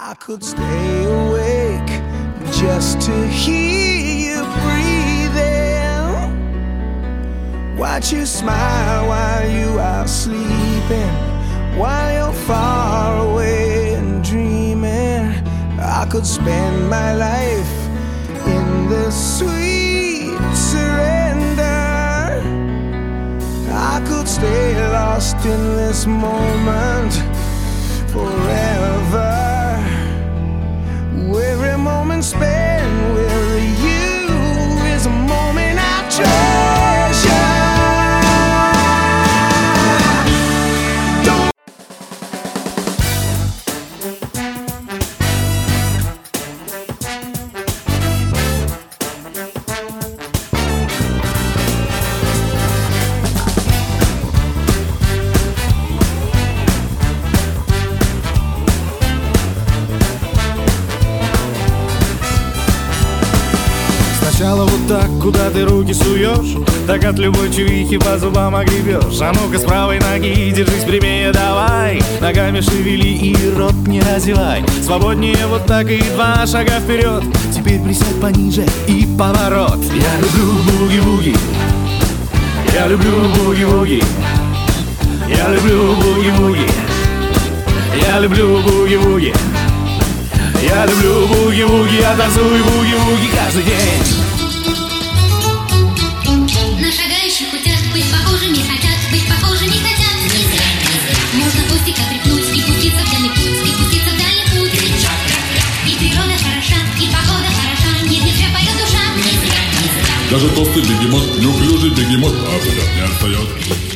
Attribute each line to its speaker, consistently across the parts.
Speaker 1: I could stay awake just to hear you breathing. Watch you smile while you are sleeping, while you're far away and dreaming. I could spend my life in the sweet surrender. I could stay lost in this moment forever. Every moment spent with you is a moment I treasure.
Speaker 2: Сначала вот так, куда ты руки суешь, так от любой чувихи по зубам огребешь. А ну-ка с правой ноги держись прямее, давай. Ногами шевели и рот не разевай. Свободнее вот так и 2 шага вперед. Теперь присядь пониже и поворот. Я люблю буги-буги, я люблю буги-буги, я люблю буги-буги, я люблю буги-буги, я люблю буги-буги, я танцую буги-буги каждый день.
Speaker 3: На шагающих хотят быть похожими, хотят быть похожими, хотят. Можно кустика тряхнуть и пуститься в дальний путь, и пуститься в дальний путь. И природа хороша, и погода хороша, нельзя поет душа.
Speaker 4: Даже толстый бегемот, неуклюжий бегемот, а взгляд не отстает.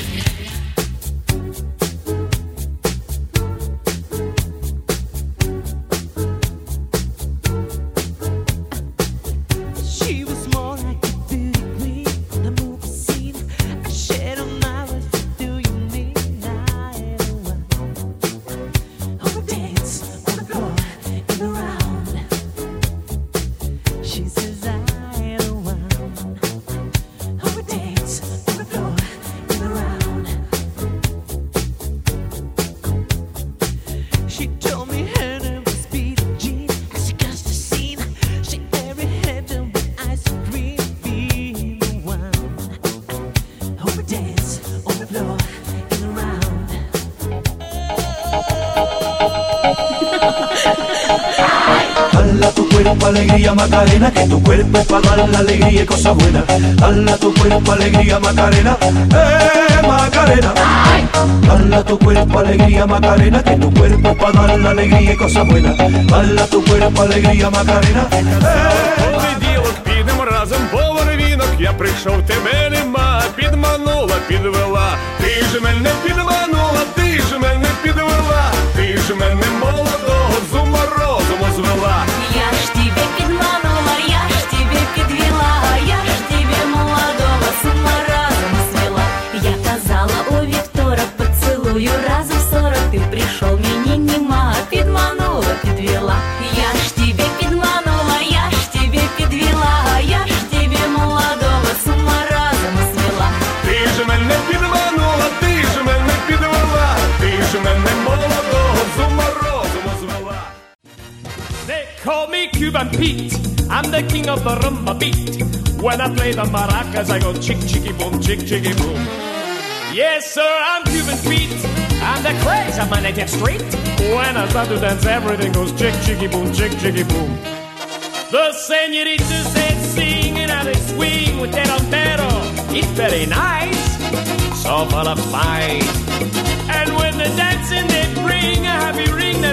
Speaker 5: Dale a tu cuerpo alegría Macarena, que tu cuerpo es para dar la alegría y cosas buenas. Dale a tu cuerpo alegría Macarena, Macarena. Dale a tu cuerpo alegría Macarena, que tu cuerpo es para dar la alegría y cosas buenas. Dale a tu cuerpo alegría Macarena.
Speaker 2: Понеділок підемо разом по ринок. Я прийшов, тебе нема, підманула, підвела. Ти ж мене підманула, ти ж мене підвела. Ти ж мене молодого з ума розуму звела.
Speaker 6: Я ж тебе підманула, я ж тебе підвела, я ж тебе молодого с ума разом свела. Я казала, о, Віктора, поцілую разом 40. Ти прийшов, мені нема, підманула, підвела. Я ж тебе підманула, я ж тебе підвела, я ж тебе молодого с ума разом свела.
Speaker 2: Ти ж мене підманула, ти ж мене підвела. Ти ж мене молодого з ума розуму звела. They call me Cuban Pete, I'm the king of the rumba beat. When I play the maracas I go chick chicky boom, chick chicky boom. Yes sir, I'm Cuban Pete, I'm the crazy man I get straight. When I start to dance everything goes chick chicky boom, chick chicky boom. The senoritas they sing and how they swing with that ombero. It's very nice, so full of fight. And when the dancing they bring a happy ring.